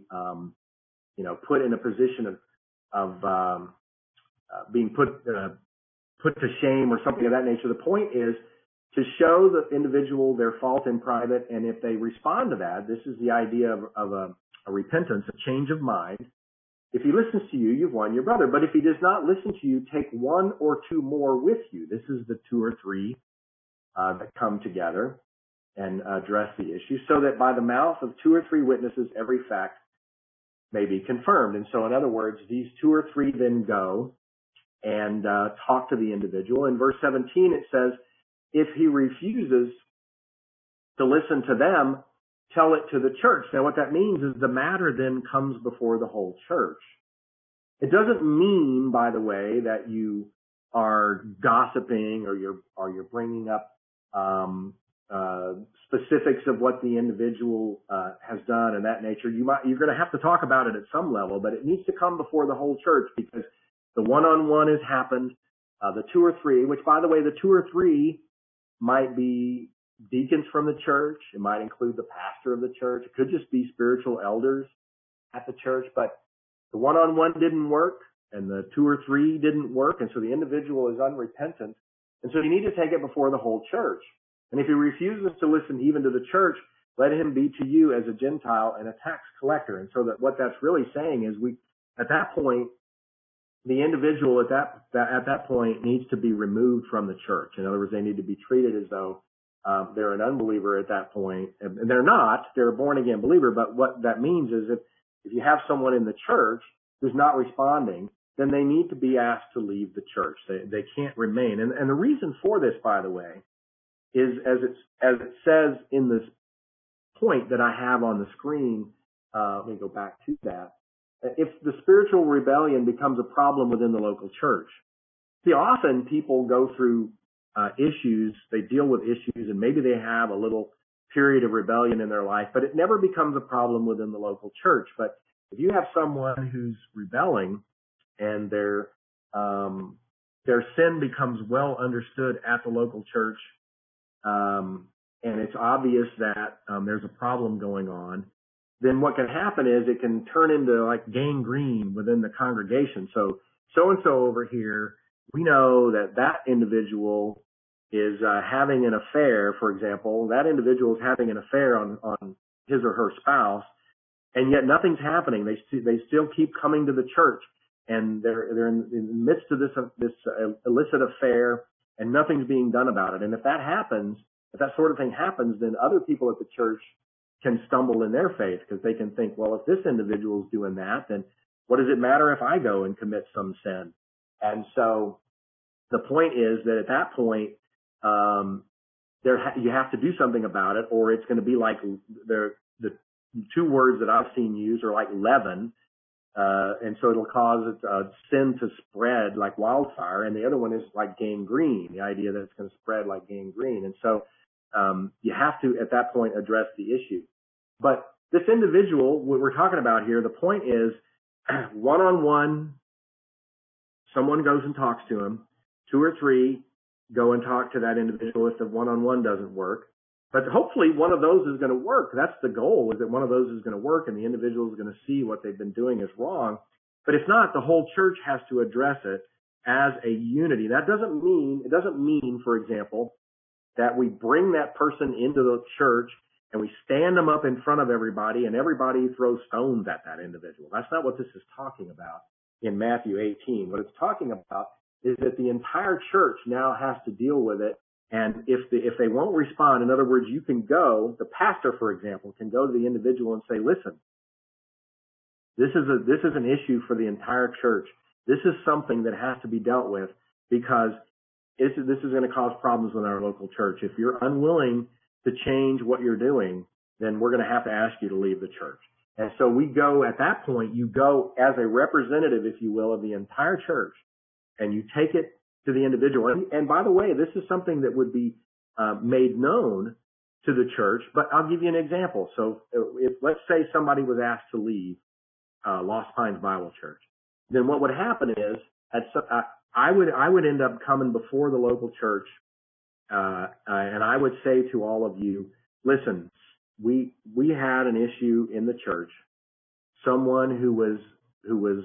put in a position of being put to shame or something of that nature. The point is to show the individual their fault in private, and if they respond to that, this is the idea of a repentance, a change of mind. If he listens to you, you've won your brother. But if he does not listen to you, take one or two more with you. This is the two or three that come together and address the issue, so that by the mouth of two or three witnesses, every fact may be confirmed. And so, in other words, these two or three then go and talk to the individual. In verse 17, it says, if he refuses to listen to them, tell it to the church. Now, what that means is the matter then comes before the whole church. It doesn't mean, by the way, that you are gossiping or you're bringing up specifics of what the individual has done and that nature. You're going to have to talk about it at some level, but it needs to come before the whole church, because the one-on-one has happened. The two or three, which, by the way, the two or three might be deacons from the church. It might include the pastor of the church. It could just be spiritual elders at the church. But the one-on-one didn't work, and the two or three didn't work, and so the individual is unrepentant. And so you need to take it before the whole church. And if he refuses to listen even to the church, let him be to you as a Gentile and a tax collector. And so that what that's really saying is at that point, the individual at that point needs to be removed from the church. In other words, they need to be treated as though they're an unbeliever at that point. And they're not. They're a born-again believer. But what that means is if you have someone in the church who's not responding, then they need to be asked to leave the church. They can't remain. And the reason for this, by the way, is as it says in this point that I have on the screen. Let me go back to that. If the spiritual rebellion becomes a problem within the local church, see, often people go through issues, they deal with issues, and maybe they have a little period of rebellion in their life, but it never becomes a problem within the local church. But if you have someone who's rebelling and their sin becomes well understood at the local church, and it's obvious that there's a problem going on, then what can happen is it can turn into like gangrene within the congregation. So-and-so over here, we know that individual is having an affair, for example. That individual is having an affair on his or her spouse, and yet nothing's happening. They still keep coming to the church, and they're in the midst of this illicit affair, and nothing's being done about it. And if that happens, if that sort of thing happens, then other people at the church can stumble in their faith because they can think, well, if this individual is doing that, then what does it matter if I go and commit some sin? And so the point is that at that point, you have to do something about it, or it's going to be like the two words that I've seen used are like leaven, and so it'll cause sin to spread like wildfire. And the other one is like gangrene, the idea that it's going to spread like gangrene. And so you have to, at that point, address the issue. But this individual, what we're talking about here, the point is one-on-one, someone goes and talks to him. 2 or 3 go and talk to that individual if the one-on-one doesn't work. But hopefully one of those is going to work. That's the goal, is that one of those is going to work and the individual is going to see what they've been doing is wrong. But if not, the whole church has to address it as a unity. It doesn't mean, for example, that we bring that person into the church and we stand them up in front of everybody and everybody throws stones at that individual. That's not what this is talking about in Matthew 18. What it's talking about is that the entire church now has to deal with it. And if they won't respond, in other words, you can go, the pastor, for example, can go to the individual and say, listen, this is an issue for the entire church. This is something that has to be dealt with because this is going to cause problems with our local church. If you're unwilling to change what you're doing, then we're going to have to ask you to leave the church. And so we go, at that point, you go as a representative, if you will, of the entire church, and you take it to the individual. And by the way, this is something that would be made known to the church, but I'll give you an example. So if let's say somebody was asked to leave Lost Pines Bible Church, then what would happen is I would end up coming before the local church, and I would say to all of you, listen, we had an issue in the church, someone who was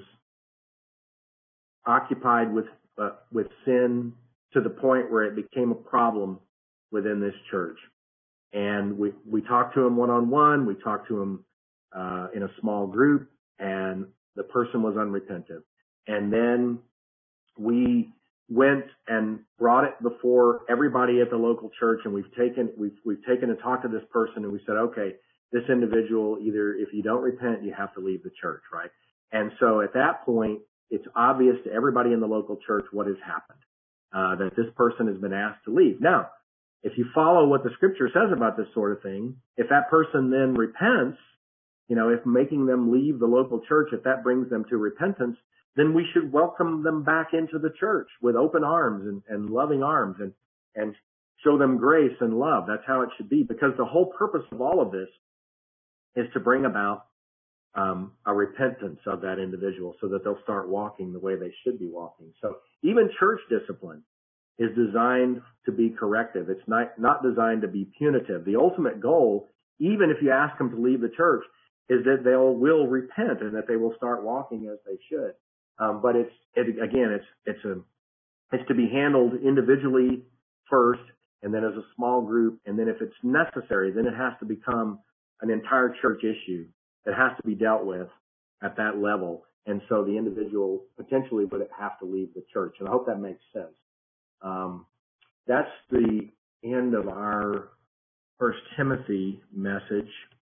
occupied with sin to the point where it became a problem within this church. And we talked to him one-on-one, we talked to him in a small group, and the person was unrepentant. And then we went and brought it before everybody at the local church, and we've taken and talked to this person, and we said, okay, this individual, either if you don't repent, you have to leave the church, right? And so at that point, it's obvious to everybody in the local church what has happened, that this person has been asked to leave. Now, if you follow what the scripture says about this sort of thing, if that person then repents, if making them leave the local church, if that brings them to repentance, then we should welcome them back into the church with open arms and loving arms and show them grace and love. That's how it should be, because the whole purpose of all of this is to bring about a repentance of that individual so that they'll start walking the way they should be walking. So even church discipline is designed to be corrective. It's not designed to be punitive. The ultimate goal, even if you ask them to leave the church, is that they will repent and that they will start walking as they should. But it's to be handled individually first, and then as a small group, and then if it's necessary, then it has to become an entire church issue that has to be dealt with at that level. And so the individual potentially would have to leave the church. And I hope that makes sense. That's the end of our 1 Timothy message.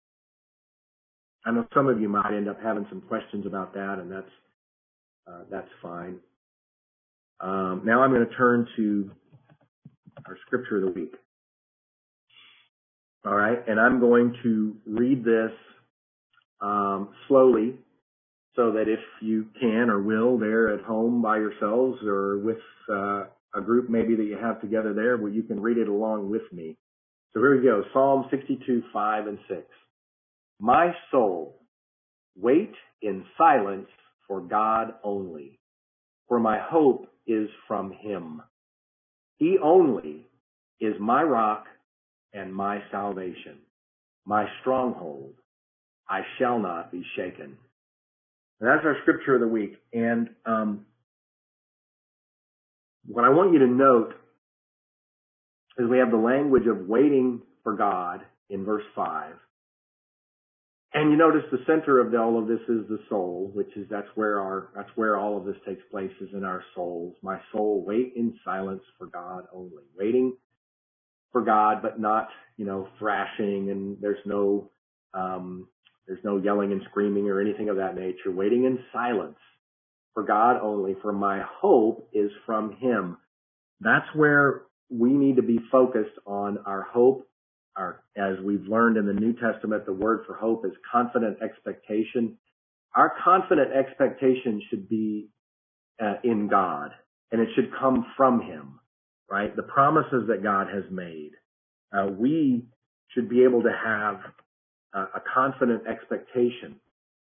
I know some of you might end up having some questions about that, and that's fine. Now I'm going to turn to our scripture of the week. All right, and I'm going to read this slowly, so that if you can or will, there at home by yourselves or with a group maybe that you have together there, well, you can read it along with me. So here we go. Psalm 62, 5 and 6. My soul, wait in silence for God only, for my hope is from him. He only is my rock and my salvation, my stronghold. I shall not be shaken. And that's our scripture of the week. And what I want you to note is we have the language of waiting for God in verse 5. And you notice the center of all of this is the soul, which is that's where all of this takes place, is in our souls. My soul, wait in silence for God only. Waiting for God, but not, thrashing, and there's no yelling and screaming or anything of that nature. Waiting in silence for God only, for my hope is from him. That's where we need to be focused on our hope. As we've learned in the New Testament, the word for hope is confident expectation. Our confident expectation should be in God, and it should come from him, right? The promises that God has made. We should be able to have a confident expectation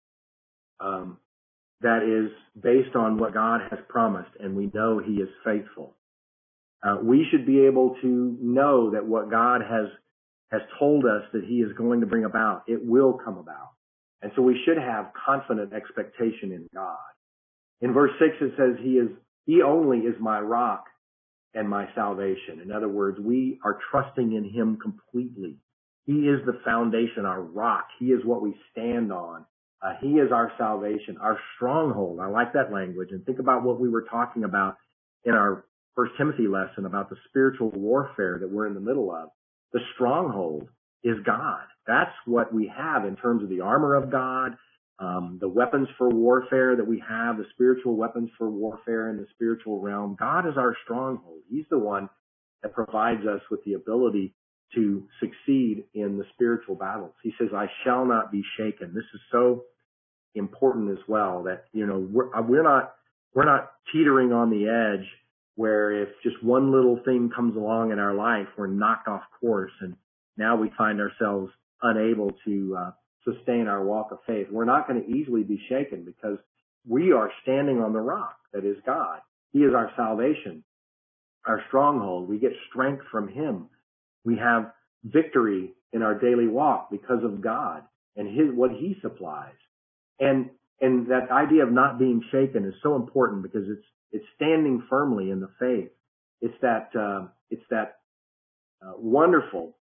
that is based on what God has promised, and we know he is faithful. We should be able to know that what God has told us that he is going to bring about, it will come about. And so we should have confident expectation in God. In verse 6 it says, he only is my rock and my salvation. In other words, we are trusting in him completely. He is the foundation, our rock. He is what we stand on. He is our salvation, our stronghold. I like that language. And think about what we were talking about in our First Timothy lesson about the spiritual warfare that we're in the middle of. The stronghold is God. That's what we have in terms of the armor of God, the weapons for warfare that we have, the spiritual weapons for warfare in the spiritual realm. God is our stronghold. He's the one that provides us with the ability to succeed in the spiritual battles. He says, I shall not be shaken. This is so important as well that, we're not teetering on the edge where if just one little thing comes along in our life, we're knocked off course and now we find ourselves unable to sustain our walk of faith. We're not going to easily be shaken because we are standing on the rock that is God. He is our salvation, our stronghold. We get strength from him. We have victory in our daily walk because of God and what he supplies. And that idea of not being shaken is so important because it's standing firmly in the faith. It's that wonderful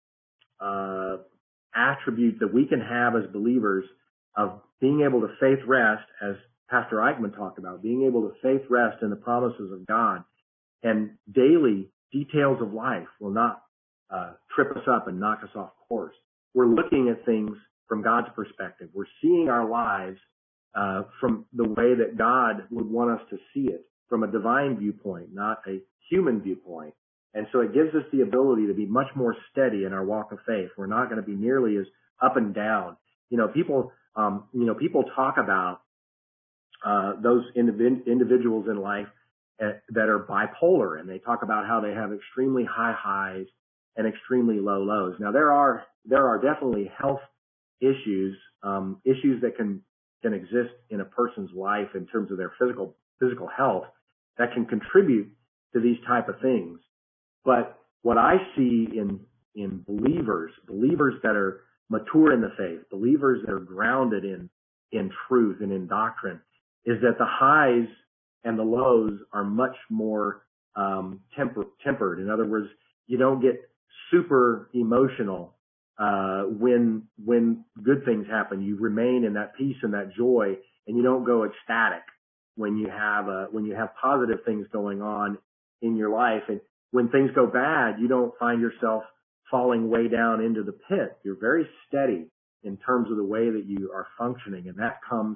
attribute that we can have as believers of being able to faith rest, as Pastor Eichmann talked about, being able to faith rest in the promises of God, and daily details of life will not trip us up and knock us off course. We're looking at things from God's perspective. We're seeing our lives from the way that God would want us to see it, from a divine viewpoint, not a human viewpoint. And so it gives us the ability to be much more steady in our walk of faith. We're not going to be nearly as up and down. People talk about those individuals in life that are bipolar, and they talk about how they have extremely high highs and extremely low lows. Now there are definitely health issues that can exist in a person's life in terms of their physical health that can contribute to these type of things. But what I see in believers that are mature in the faith, believers that are grounded in truth and in doctrine, is that the highs and the lows are much more tempered. In other words, you don't get super emotional when good things happen. You remain in that peace and that joy, and you don't go ecstatic when you have positive things going on in your life. And when things go bad, you don't find yourself falling way down into the pit. You're very steady in terms of the way that you are functioning, and that comes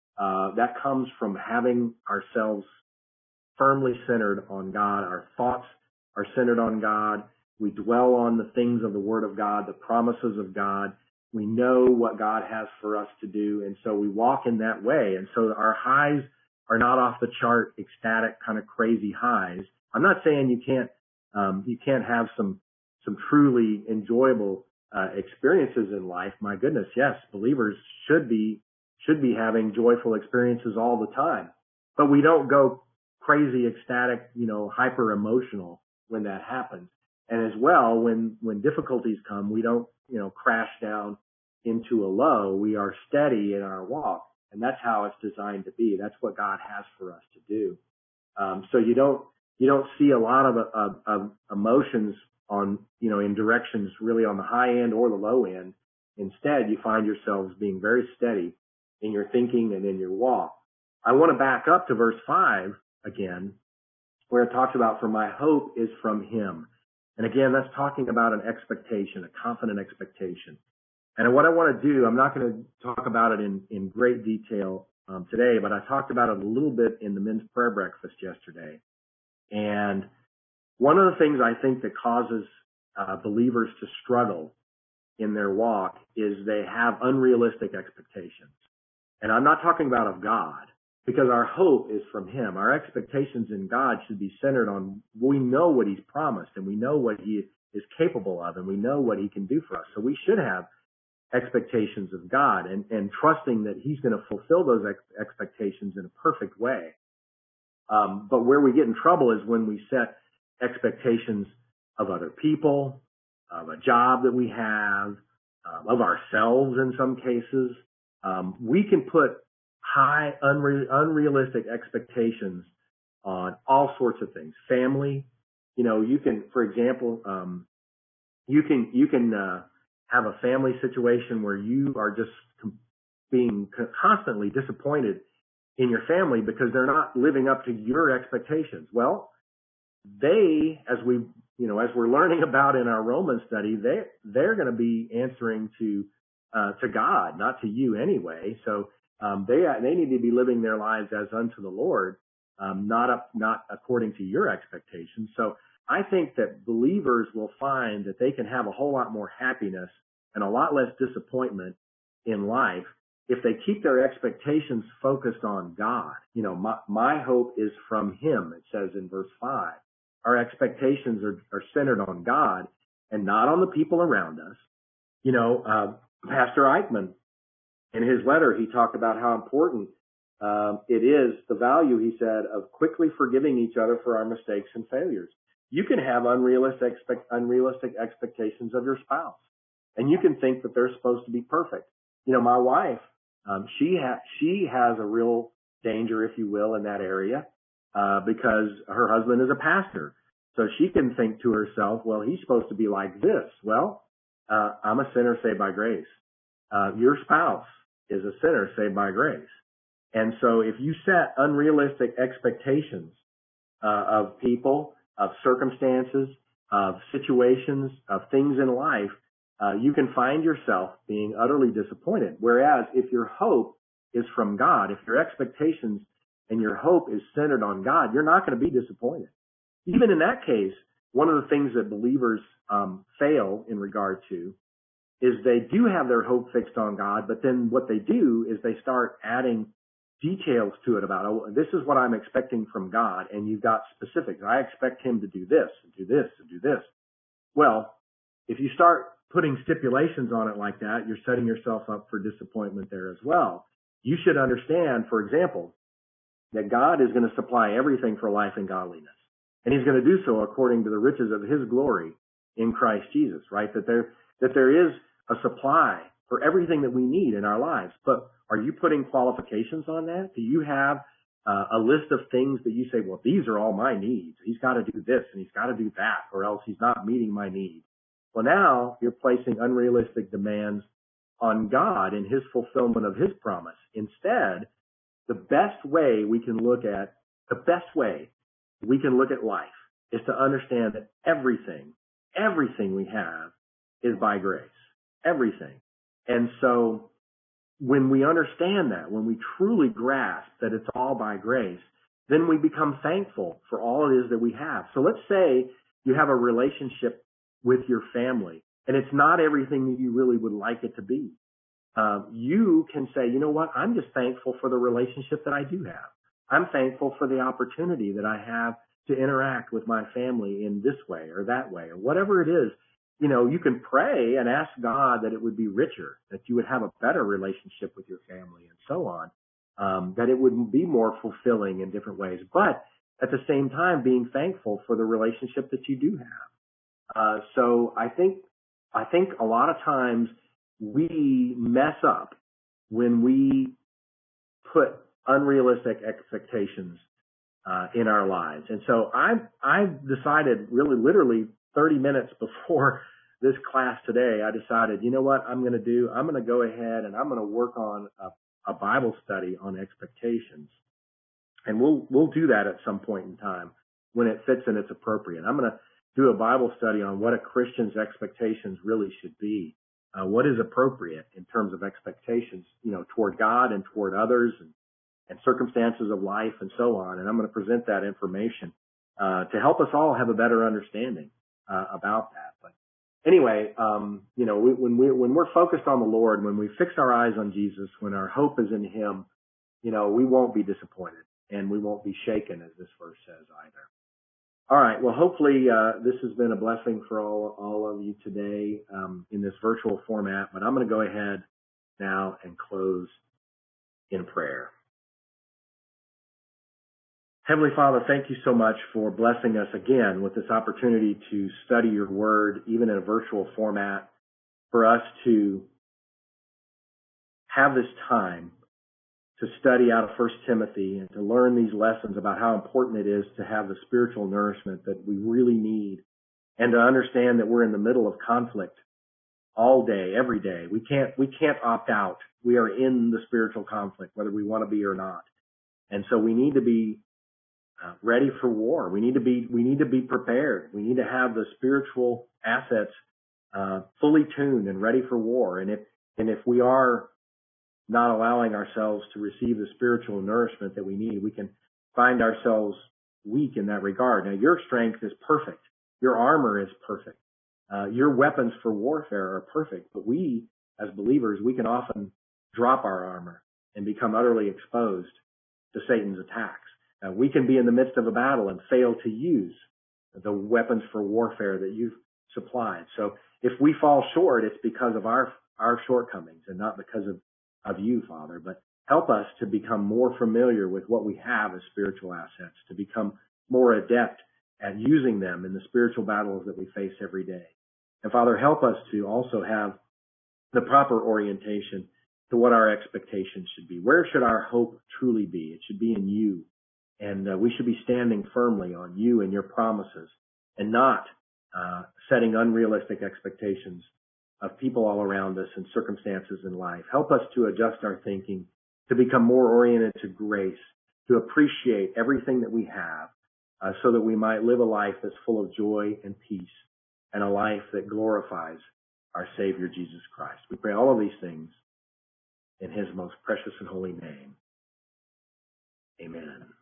from having ourselves firmly centered on God. Our thoughts are centered on God. We dwell on the things of the Word of God, the promises of God. We know what God has for us to do, and so we walk in that way. And so our highs are not off the chart, ecstatic, kind of crazy highs. I'm not saying you can't have some some truly enjoyable experiences in life, my goodness, yes, believers should be having joyful experiences all the time. But we don't go crazy, ecstatic, hyper emotional when that happens. And as well, when difficulties come, we don't, crash down into a low. We are steady in our walk. And that's how it's designed to be. That's what God has for us to do. So you don't see a lot of emotions on, in directions really on the high end or the low end. Instead, you find yourselves being very steady in your thinking and in your walk. I want to back up to verse 5 again, where it talks about, for my hope is from him. And again, that's talking about an expectation, a confident expectation. And what I want to do, I'm not going to talk about it in great detail today, but I talked about it a little bit in the men's prayer breakfast yesterday. And one of the things I think that causes believers to struggle in their walk is they have unrealistic expectations. And I'm not talking about of God, because our hope is from him. Our expectations in God should be centered on, we know what he's promised, and we know what he is capable of, and we know what he can do for us. So we should have expectations of God and trusting that he's going to fulfill those expectations in a perfect way. But where we get in trouble is when we set expectations of other people, of a job that we have, of ourselves in some cases. We can put high, unrealistic expectations on all sorts of things. Family, you can, for example, you can have a family situation where you are just being constantly disappointed in your family because they're not living up to your expectations. Well, they, as we're learning about in our Romans study, they're going to be answering to God, not to you anyway. So they need to be living their lives as unto the Lord, not according to your expectations. So I think that believers will find that they can have a whole lot more happiness and a lot less disappointment in life if they keep their expectations focused on God. My hope is from him, it says in verse 5. Our expectations are centered on God and not on the people around us. Pastor Eichmann, in his letter, he talked about how important it is, the value, he said, of quickly forgiving each other for our mistakes and failures. You can have unrealistic expectations of your spouse, and you can think that they're supposed to be perfect. My wife, she has a real danger, if you will, in that area, because her husband is a pastor. So she can think to herself, well, he's supposed to be like this. Well, I'm a sinner saved by grace. Your spouse is a sinner saved by grace. And so if you set unrealistic expectations of people, of circumstances, of situations, of things in life, you can find yourself being utterly disappointed. Whereas if your hope is from God, if your expectations and your hope is centered on God, you're not going to be disappointed. Even in that case, one of the things that believers fail in regard to is they do have their hope fixed on God, but then what they do is they start adding details to it about, oh, this is what I'm expecting from God, and you've got specifics. I expect him to do this, and do this, and do this. Well, if you start putting stipulations on it like that, you're setting yourself up for disappointment there as well. You should understand, for example, that God is going to supply everything for life and godliness. And he's going to do so according to the riches of his glory in Christ Jesus, right? That there is a supply for everything that we need in our lives. But are you putting qualifications on that? Do you have a list of things that you say, well, these are all my needs. He's got to do this and he's got to do that, or else he's not meeting my needs. Well, now you're placing unrealistic demands on God in his fulfillment of his promise. Instead, the best way we can look at life is to understand that everything we have is by grace. Everything. And so when we understand that, when we truly grasp that it's all by grace, then we become thankful for all it is that we have. So let's say you have a relationship with your family, and it's not everything that you really would like it to be. You can say, you know what, I'm just thankful for the relationship that I do have. I'm thankful for the opportunity that I have to interact with my family in this way or that way, or whatever it is you can pray and ask God that it would be richer, that you would have a better relationship with your family and so on, that it would be more fulfilling in different ways. But at the same time, being thankful for the relationship that you do have. So I think a lot of times we mess up when we put unrealistic expectations in our lives. And so I've decided really literally 30 minutes before this class today, I decided, you know what I'm going to do? I'm going to go ahead and I'm going to work on a Bible study on expectations. And we'll do that at some point in time when it fits and it's appropriate. I'm going to do a Bible study on what a Christian's expectations really should be. What is appropriate in terms of expectations, toward God and toward others and circumstances of life and so on. And I'm going to present that information to help us all have a better understanding about that. But anyway, when we're focused on the Lord, when we fix our eyes on Jesus, when our hope is in Him, we won't be disappointed and we won't be shaken, as this verse says either. All right. Well, hopefully this has been a blessing for all of you today in this virtual format. But I'm going to go ahead now and close in prayer. Heavenly Father, thank you so much for blessing us again with this opportunity to study your word, even in a virtual format, for us to have this time to study out of 1 Timothy and to learn these lessons about how important it is to have the spiritual nourishment that we really need, and to understand that we're in the middle of conflict all day, every day. We can't opt out. We are in the spiritual conflict, whether we want to be or not. And so we need to be ready for war. We need to be prepared. We need to have the spiritual assets fully tuned and ready for war. And if we are not allowing ourselves to receive the spiritual nourishment that we need, we can find ourselves weak in that regard. Now, your strength is perfect. Your armor is perfect. Your weapons for warfare are perfect. But we, as believers, we can often drop our armor and become utterly exposed to Satan's attacks. We can be in the midst of a battle and fail to use the weapons for warfare that you've supplied. So if we fall short, it's because of our shortcomings and not because of you, Father. But help us to become more familiar with what we have as spiritual assets, to become more adept at using them in the spiritual battles that we face every day. And Father, help us to also have the proper orientation to what our expectations should be. Where should our hope truly be? It should be in you. And we should be standing firmly on you and your promises, and not setting unrealistic expectations of people all around us and circumstances in life. Help us to adjust our thinking, to become more oriented to grace, to appreciate everything that we have, so that we might live a life that's full of joy and peace, and a life that glorifies our Savior, Jesus Christ. We pray all of these things in His most precious and holy name. Amen.